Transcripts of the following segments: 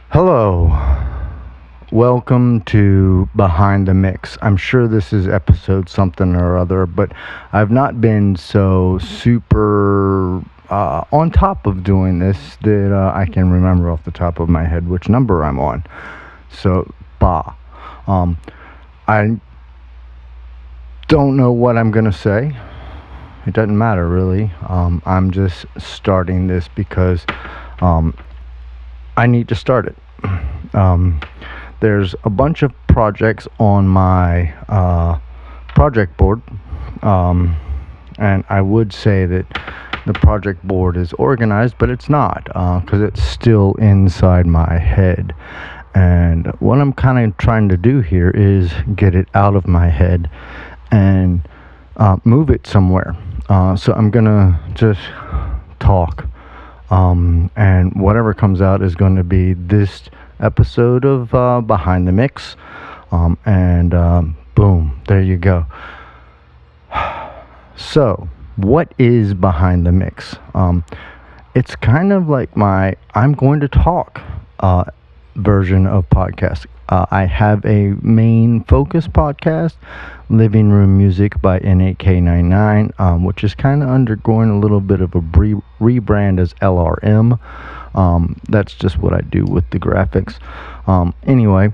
Hello, welcome to Behind the Mix. I'm sure this is episode something or other, but I've not been so super on top of doing this that I can remember off the top of my head which number I'm on. So, um, I don't know what I'm gonna say. It doesn't matter really. I'm just starting this because um, I need to start it. Um, there's a bunch of projects on my project board, um, and I would say that the project board is organized, but it's not because it's still inside my head. And what I'm kind of trying to do here is get it out of my head and move it somewhere. So I'm gonna just talk. And whatever comes out is going to be this episode of Behind the Mix. And boom, there you go. So, what is Behind the Mix? It's kind of like my I'm going to talk version of podcast. I have a main focus podcast, Living Room Music by N8K99, which is kind of undergoing a little bit of a rebrand as LRM. That's just what I do with the graphics. Anyway,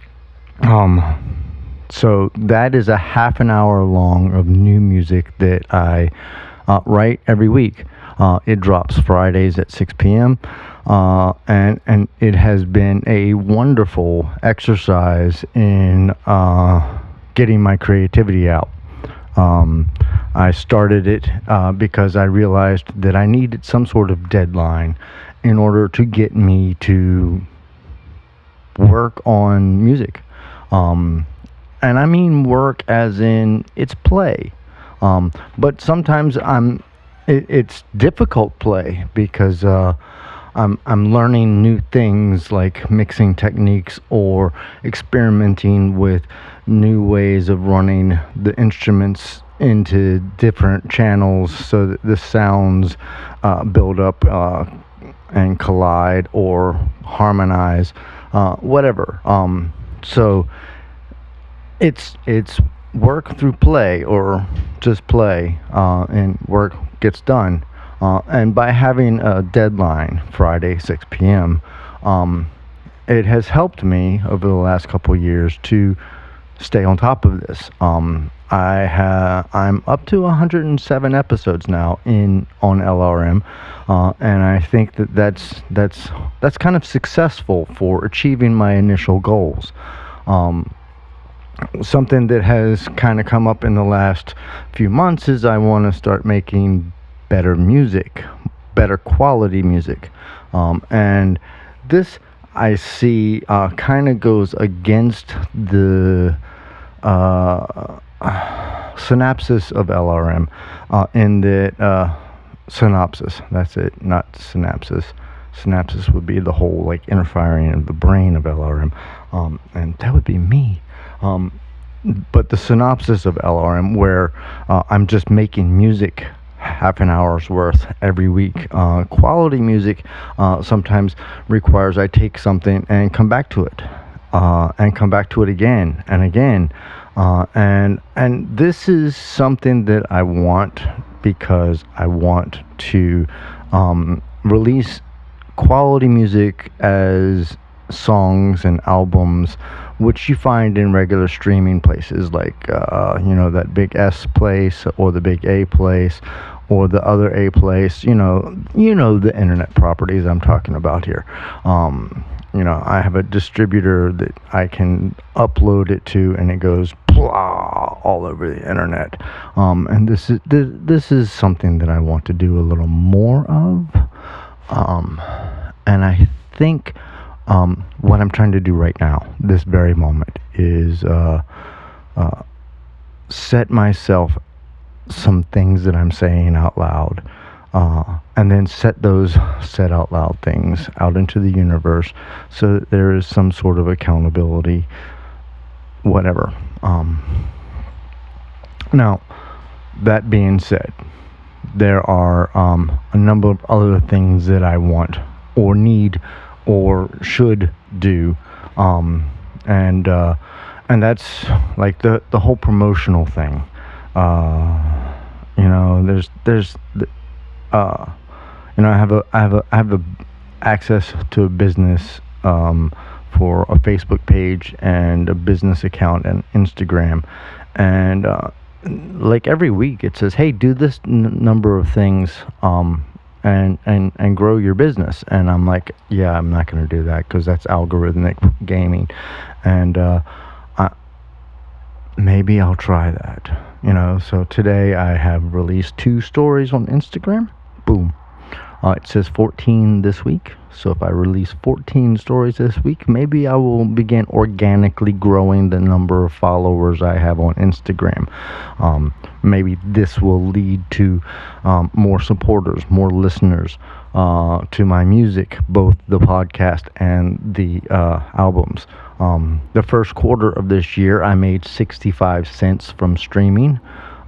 so that is a half an hour long of new music that I write every week. It drops Fridays at 6 p.m. And it has been a wonderful exercise in getting my creativity out. I started it because I realized that I needed some sort of deadline in order to get me to work on music. And I mean work as in it's play. But sometimes it's difficult play because I'm learning new things like mixing techniques or experimenting with new ways of running the instruments into different channels so that the sounds build up and collide or harmonize, whatever. So it's work through play or just play, and work gets done. And by having a deadline, Friday, 6 p.m., it has helped me over the last couple of years to stay on top of this. I'm up to 107 episodes now on LRM, and I think that's kind of successful for achieving my initial goals. Something that has kind of come up in the last few months is I want to start making better music, better quality music. And this I see kind of goes against the synopsis of LRM, in that synopsis, that's it, not synapsis. Synapsis would be the whole like interfering of the brain of LRM, and that would be me. But the synopsis of LRM, where I'm just making music half an hour's worth every week. Quality music sometimes requires I take something and come back to it, and come back to it again and again. And this is something that I want because I want to release quality music as songs and albums, which you find in regular streaming places like that big S place or the big A place or the other A place. You know the internet properties I'm talking about here. I have a distributor that I can upload it to, and it goes blah all over the internet. And this is something that I want to do a little more of. And I think what I'm trying to do right now, this very moment, is set myself some things that I'm saying out loud, and then set those said out loud things out into the universe so that there is some sort of accountability, whatever. Now, that being said, there are a number of other things that I want or need or should do, and that's like the whole promotional thing. There's I have a access to a business, for a Facebook page and a business account and Instagram, and like every week it says, hey, do this number of things, and grow your business. And I'm like, yeah, I'm not going to do that because that's algorithmic gaming. And maybe I'll try that. So today I have released 2 stories on Instagram. Boom. It says 14 this week. So if I release 14 stories this week, maybe I will begin organically growing the number of followers I have on Instagram. Maybe this will lead to more supporters, more listeners to my music, both the podcast and the albums. The first quarter of this year, I made 65 cents from streaming.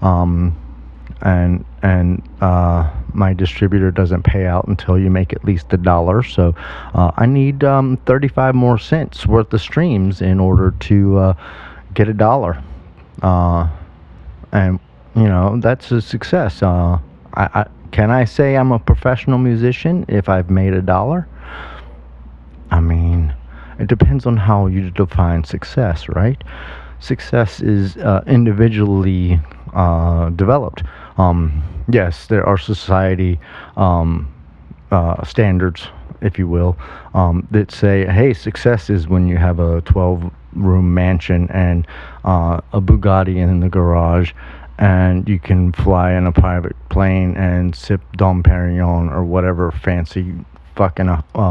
And my distributor doesn't pay out until you make at least $1. So I need 35 more cents worth of streams in order to get $1. And that's a success. Can I say I'm a professional musician if I've made $1? I mean, it depends on how you define success, right? Success is individually developed. Yes, there are society standards, if you will, that say, hey, success is when you have a 12-room mansion and a Bugatti in the garage, and you can fly in a private plane and sip Dom Perignon or whatever fancy fucking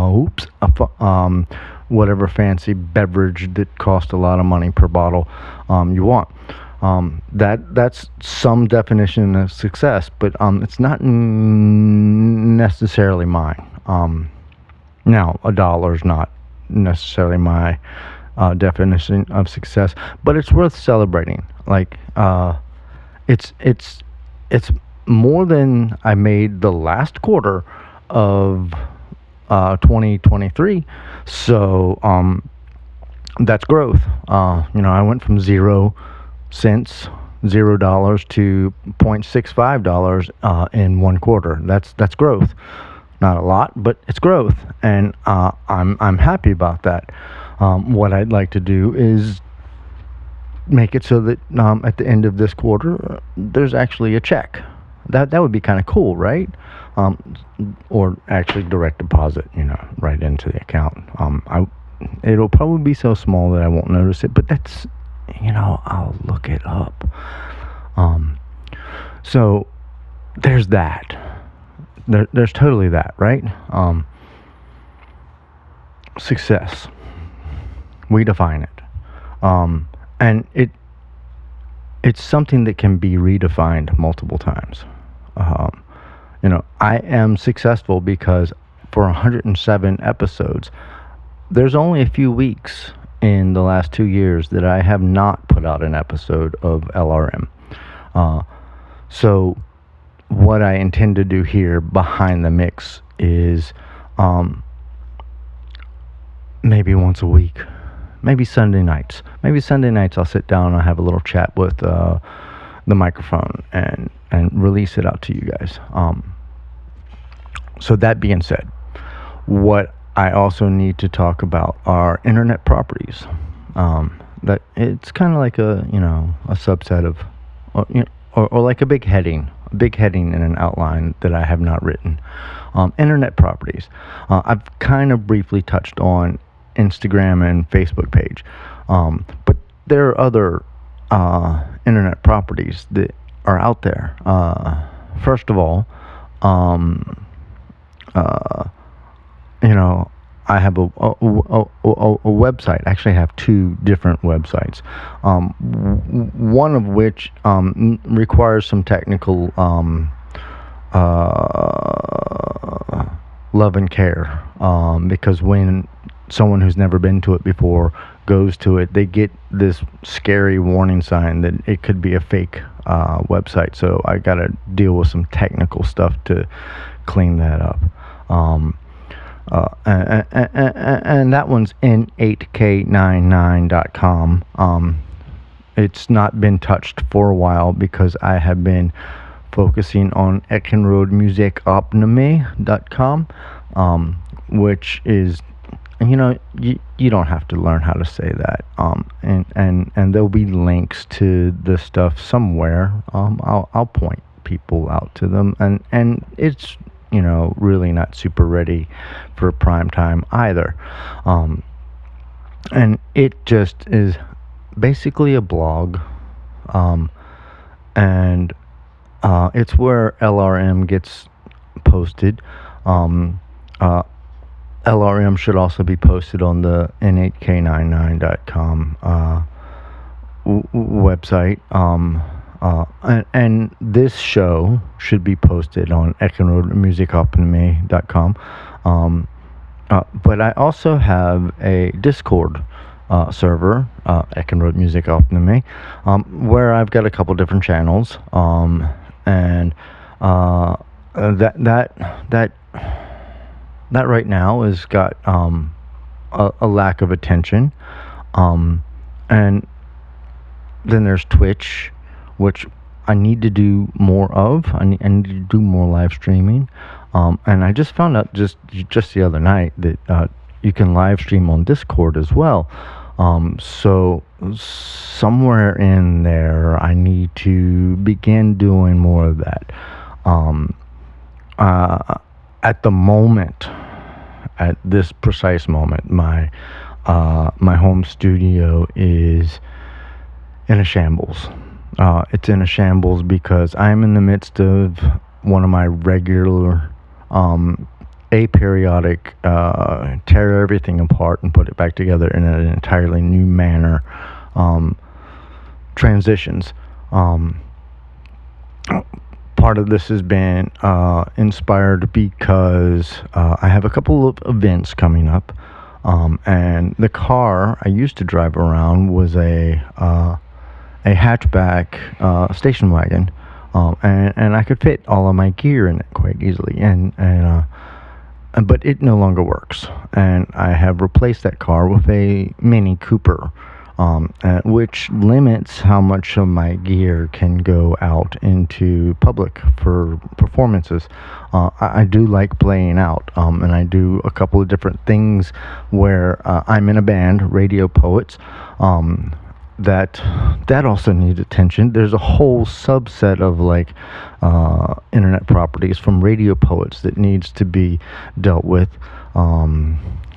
whatever fancy beverage that costs a lot of money per bottle you want. That's some definition of success, but it's not necessarily mine. Now, $1 is not necessarily my definition of success, but it's worth celebrating. Like, it's more than I made the last quarter of 2023. So that's growth. I went from $0 to $0.65 in one quarter. That's growth. Not a lot, but it's growth, and I'm happy about that. What I'd like to do is make it so that at the end of this quarter there's actually a check. That would be kind of cool, right? Or actually direct deposit, right into the account. It'll probably be so small that I won't notice it, but that's, I'll look it up. So there's that. There's totally that, right? Success. We define it. And it's something that can be redefined multiple times. I am successful because for 107 episodes, there's only a few weeks in the last 2 years that I have not put out an episode of LRM. So what I intend to do here behind the mix is maybe once a week, maybe Sunday nights. Maybe Sunday nights I'll sit down and I'll have a little chat with the microphone and release it out to you guys. So that being said, what I also need to talk about are internet properties. That it's kind of like a subset of, or like a big heading in an outline that I have not written. Internet properties. I've kind of briefly touched on Instagram and Facebook page, but there are other internet properties that are out there. First of all, I have a website. Actually, I have 2 different websites. One of which requires some technical love and care, because when someone who's never been to it before goes to it, they get this scary warning sign that it could be a fake website. So I got to deal with some technical stuff to clean that up. And that one's n8k99.com. It's not been touched for a while because I have been focusing on ekenroadmusikopname.com, which is, you don't have to learn how to say that. And there'll be links to this stuff somewhere. I'll point people out to them, and it's really not super ready for prime time either. And it just is basically a blog, and it's where LRM gets posted. LRM should also be posted on the n8k99.com website. And this show should be posted on ekenroadmusikopname.com. But I also have a Discord server, Ekenroad Music Opname, where I've got a couple different channels, and that right now has got a lack of attention, and then there's Twitch, which I need to do more of. I need to do more live streaming, and I just found out just the other night that you can live stream on Discord as well. So somewhere in there, I need to begin doing more of that. At the moment, at this precise moment, my home studio is in a shambles. It's in a shambles because I'm in the midst of one of my regular aperiodic tear everything apart and put it back together in an entirely new manner transitions. Part of this has been inspired because I have a couple of events coming up, and the car I used to drive around was a hatchback station wagon, and I could fit all of my gear in it quite easily, but it no longer works, and I have replaced that car with a Mini Cooper, which limits how much of my gear can go out into public for performances. I do like playing out, and I do a couple of different things where I'm in a band, Radio Poets, that also needs attention. There's a whole subset of internet properties from Radio Poets that needs to be dealt with, and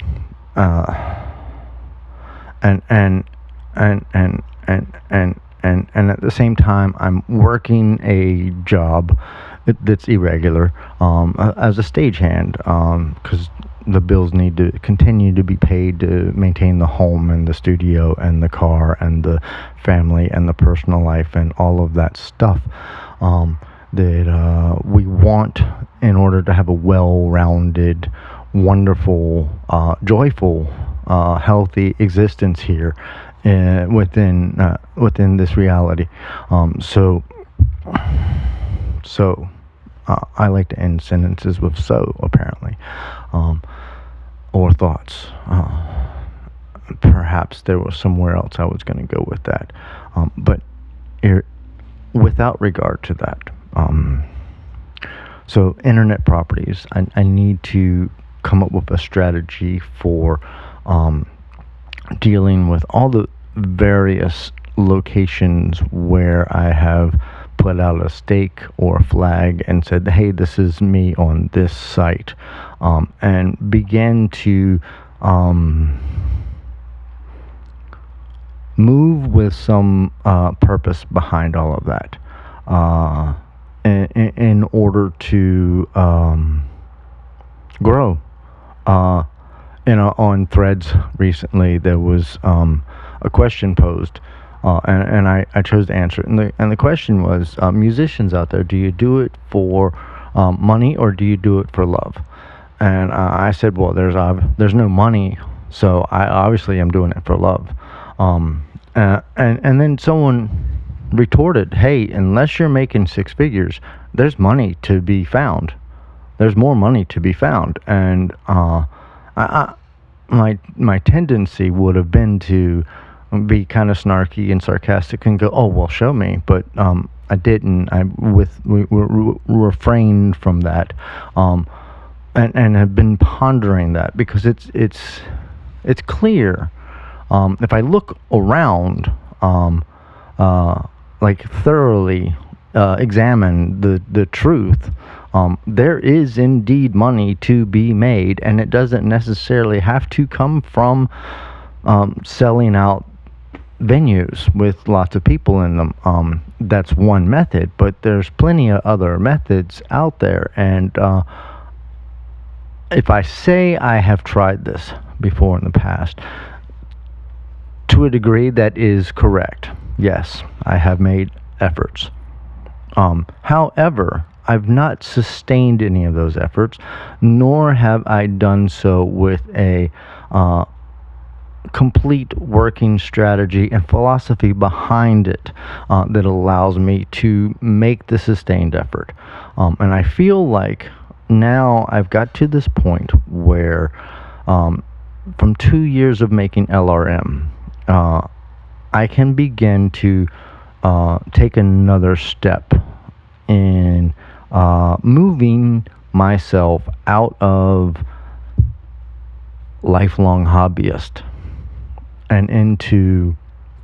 at the same time I'm working a job that's irregular as a stagehand, because the bills need to continue to be paid to maintain the home and the studio and the car and the family and the personal life and all of that stuff that we want in order to have a well-rounded, wonderful, joyful, healthy existence here within this reality. So I like to end sentences with "so," apparently, or thoughts. Perhaps there was somewhere else I was going to go with that, but without regard to that. So internet properties, I need to come up with a strategy for dealing with all the various locations where I have put out a stake or a flag and said, hey, this is me on this site, and begin to move with some purpose behind all of that, in order to grow. On Threads recently, there was a question posed, and I chose to answer it. And the question was, musicians out there, do you do it for money or do you do it for love? And I said, well, there's no money, so I obviously am doing it for love. And then someone retorted, hey, unless you're making six figures, there's money to be found. There's more money to be found. And I, my tendency would have been to be kind of snarky and sarcastic and go, "Oh well, show me," but I didn't. We refrained from that, um, and have been pondering that because it's clear. If I look around, um, like thoroughly examine the truth, there is indeed money to be made, and it doesn't necessarily have to come from selling out venues with lots of people in them. That's one method, but there's plenty of other methods out there. And if I say I have tried this before in the past, to a degree that is correct. Yes, I have made efforts. However, I've not sustained any of those efforts, nor have I done so with a complete working strategy and philosophy behind it that allows me to make the sustained effort. And I feel like now I've got to this point where, from 2 years of making LRM, I can begin to take another step in moving myself out of lifelong hobbyist and into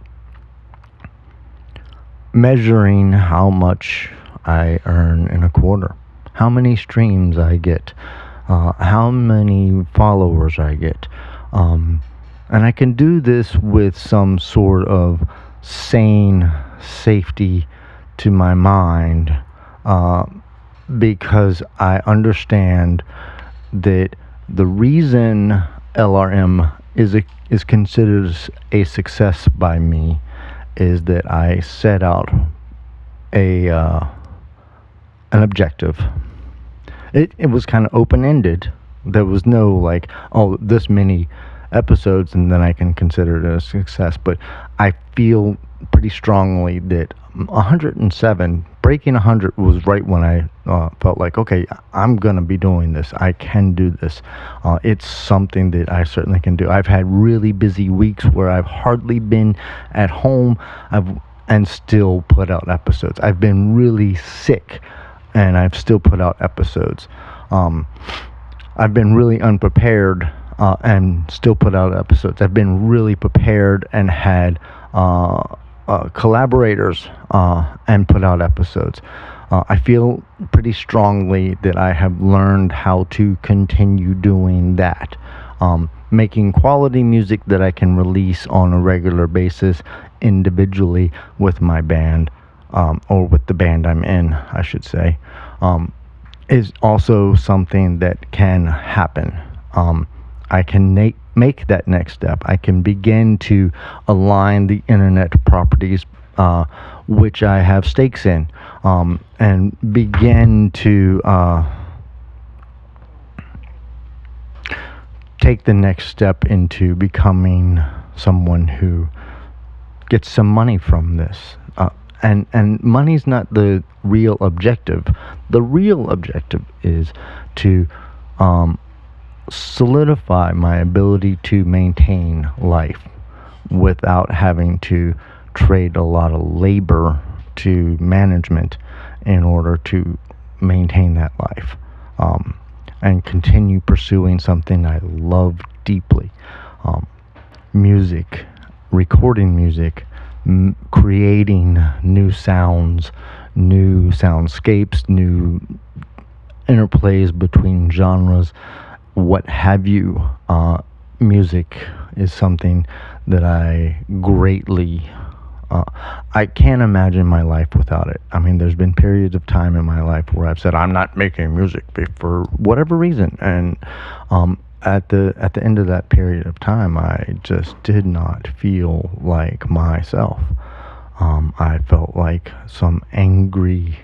measuring how much I earn in a quarter, how many streams I get, how many followers I get. And I can do this with some sort of sane safety to my mind, because I understand that the reason LRM is considered a success by me is that I set out an objective. It was kind of open-ended. There was no like, oh, this many episodes and then I can consider it a success. But I feel pretty strongly that 107, breaking 100 was right when I felt like, okay, I'm gonna be doing this. I can do this. It's something that I certainly can do. I've had really busy weeks where I've hardly been at home. And still put out episodes. I've been really sick and I've still put out episodes. I've been really unprepared and still put out episodes. I've been really prepared and had collaborators and put out episodes. I feel pretty strongly that I have learned how to continue doing that. Making quality music that I can release on a regular basis individually with my band, or with the band I'm in, I should say, is also something that can happen. I can make that next step. I can begin to align the internet properties which I have stakes in, and begin to take the next step into becoming someone who gets some money from this. And money's not the real objective. The real objective is to solidify my ability to maintain life without having to trade a lot of labor to management in order to maintain that life, and continue pursuing something I love deeply. Music, recording music, creating new sounds, new soundscapes, new interplays between genres, what have you. Music is something that I greatly I can't imagine my life without it. I mean, there's been periods of time in my life where I've said I'm not making music for whatever reason, and at the end of that period of time, I just did not feel like myself. I felt like some angry,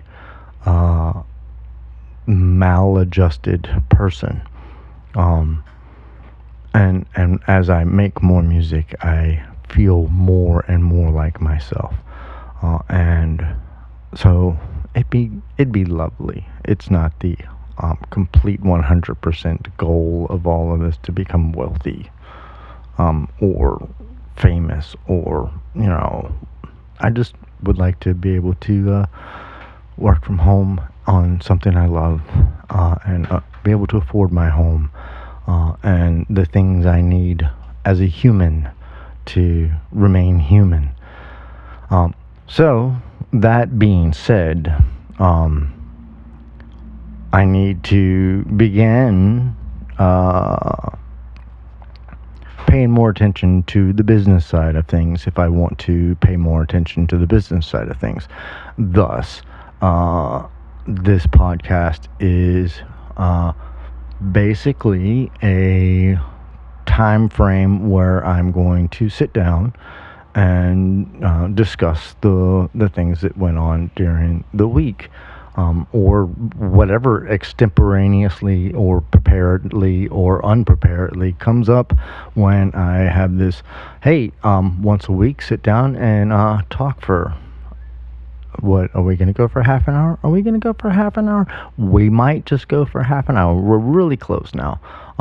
maladjusted person. And as I make more music, I feel more and more like myself, and so it'd be lovely. It's not the complete 100% goal of all of this to become wealthy, or famous, or, I just would like to be able to work from home on something I love, and be able to afford my home, and the things I need as a human to remain human. So, that being said, I need to begin paying more attention to the business side of things if I want to pay more attention to the business side of things. Thus, this podcast is basically a time frame where I'm going to sit down and discuss the things that went on during the week, or whatever extemporaneously or preparedly or unpreparedly comes up when I have this, hey, once a week sit down and talk for, what, are we going to go for half an hour? Are we going to go for half an hour? We might just go for half an hour. We're really close now.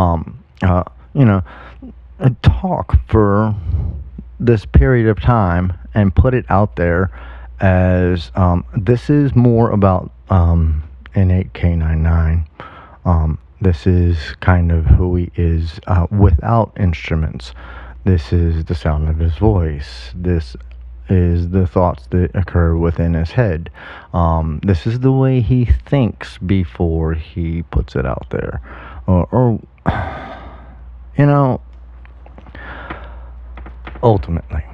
Talk for this period of time and put it out there as, this is more about N8K99. This is kind of who he is without instruments. This is the sound of his voice. This is the thoughts that occur within his head. This is the way he thinks before he puts it out there. Or ultimately,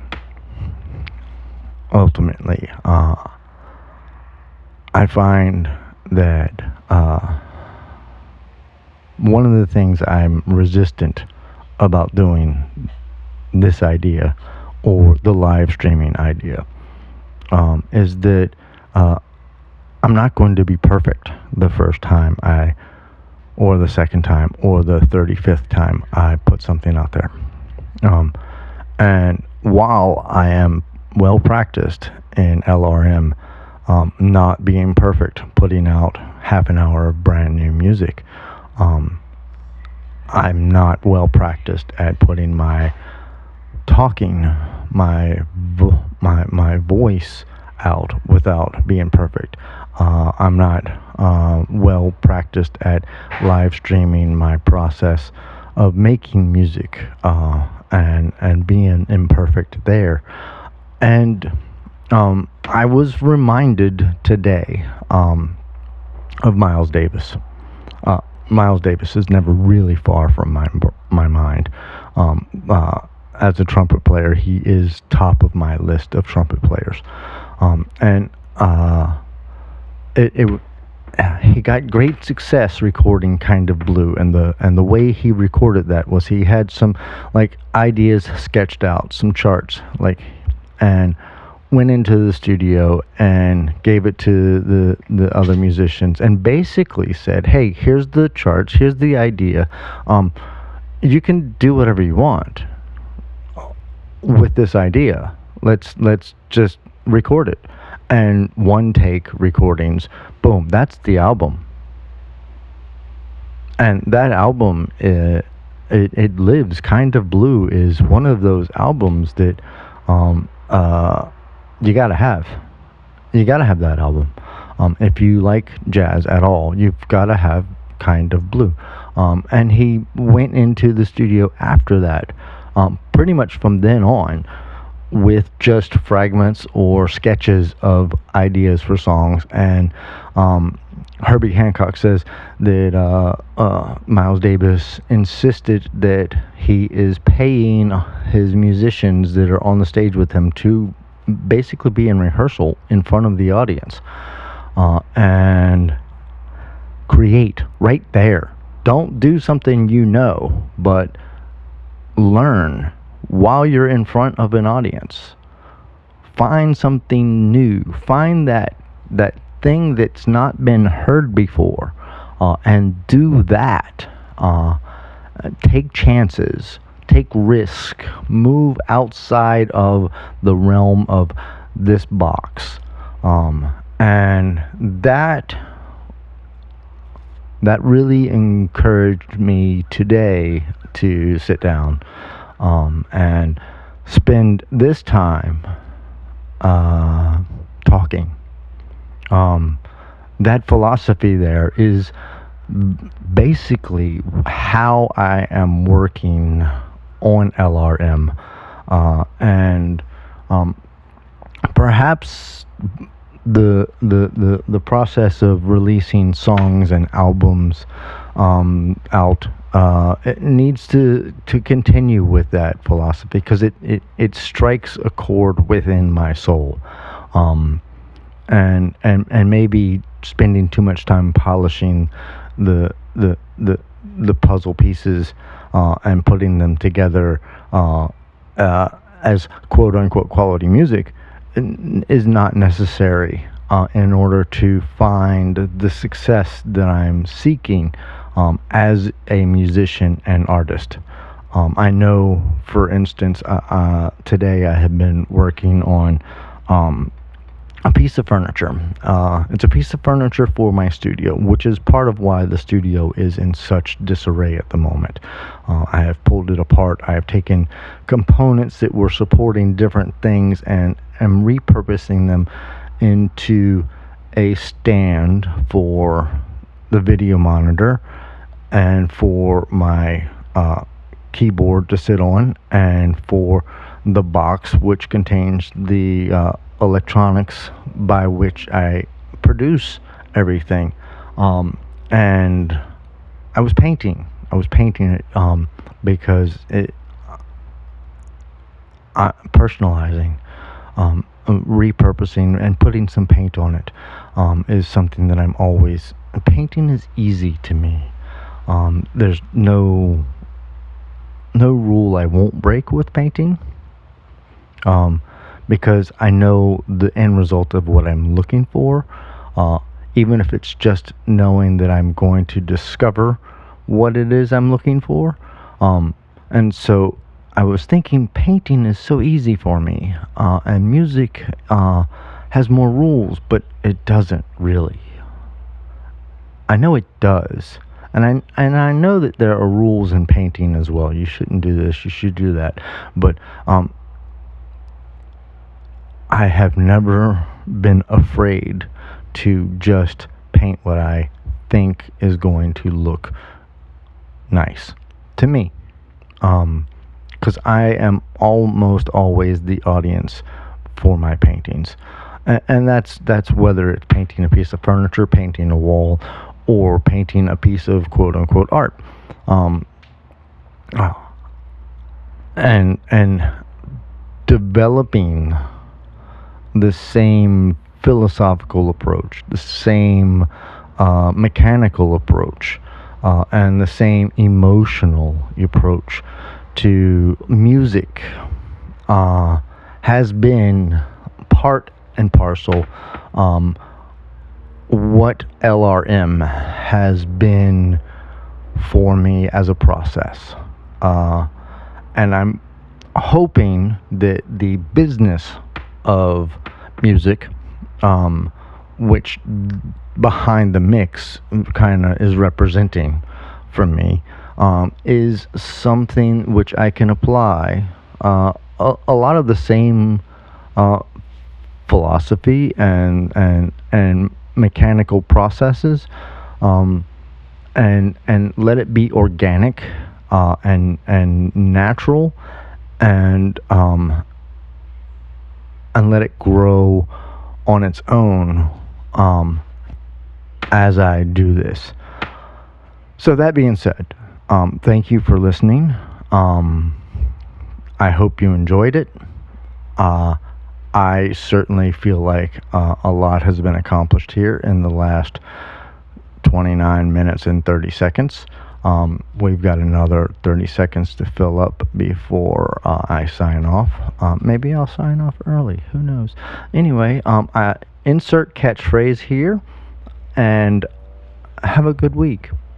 I find that one of the things I'm resistant about doing this idea, or the live streaming idea, is that I'm not going to be perfect the first time or the second time, or the 35th time I put something out there. And while I am well practiced in LRM, not being perfect, putting out half an hour of brand new music, I'm not well practiced at putting my voice out without being perfect. I'm not well practiced at live streaming my process of making music, and being imperfect there. And I was reminded today of Miles Davis. Miles Davis is never really far from my mind. As a trumpet player, he is top of my list of trumpet players. He got great success recording Kind of Blue, and the way he recorded that was he had some ideas sketched out, some charts, and went into the studio and gave it to the other musicians and basically said, hey, here's the charts, here's the idea, you can do whatever you want with this idea. Let's just record it. And one take recordings, boom, that's the album. And that album, it lives. Kind of Blue is one of those albums that you gotta have. You gotta have that album. If you like jazz at all, you've gotta have Kind of Blue. And he went into the studio after that, pretty much from then on, with just fragments or sketches of ideas for songs. And Herbie Hancock says that Miles Davis insisted that he is paying his musicians that are on the stage with him to basically be in rehearsal in front of the audience, and create right there. Don't do something but learn while you're in front of an audience. Find something new. Find that thing that's not been heard before, and do that. Take chances. Take risk. Move outside of the realm of this box. And that that really encouraged me today to sit down and spend this time talking. Um, that philosophy there is basically how I am working on LRM, and perhaps the process of releasing songs and albums out, it needs to continue with that philosophy, because it strikes a chord within my soul, and maybe spending too much time polishing the puzzle pieces and putting them together as quote unquote quality music is not necessary in order to find the success that I'm seeking as a musician and artist. I know, for instance, today I have been working on a piece of furniture. It's a piece of furniture for my studio, which is part of why the studio is in such disarray at the moment. I have pulled it apart. I have taken components that were supporting different things and am repurposing them into a stand for the video monitor and for my keyboard to sit on, and for the box which contains the electronics by which I produce everything. And I was painting it because personalizing, repurposing and putting some paint on it is something that I'm always. Painting is easy to me. There's no rule I won't break with painting, because I know the end result of what I'm looking for, even if it's just knowing that I'm going to discover what it is I'm looking for. And so I was thinking painting is so easy for me, and music has more rules, but it doesn't really. I know it does. And I know that there are rules in painting as well. You shouldn't do this, you should do that. But I have never been afraid to just paint what I think is going to look nice to me. Because I am almost always the audience for my paintings. And that's whether it's painting a piece of furniture, painting a wall, or painting a piece of quote unquote art. And developing the same philosophical approach, the same mechanical approach, and the same emotional approach to music has been part and parcel what LRM has been for me as a process. And I'm hoping that the business of music, which behind the mix kind of is representing from me, is something which I can apply a lot of the same philosophy and mechanical processes, and let it be organic and natural, and let it grow on its own as I do this. So that being said, thank you for listening. I hope you enjoyed it. I certainly feel like a lot has been accomplished here in the last 29 minutes and 30 seconds. We've got another 30 seconds to fill up before I sign off. Maybe I'll sign off early. Who knows? Anyway, I insert catchphrase here, and have a good week.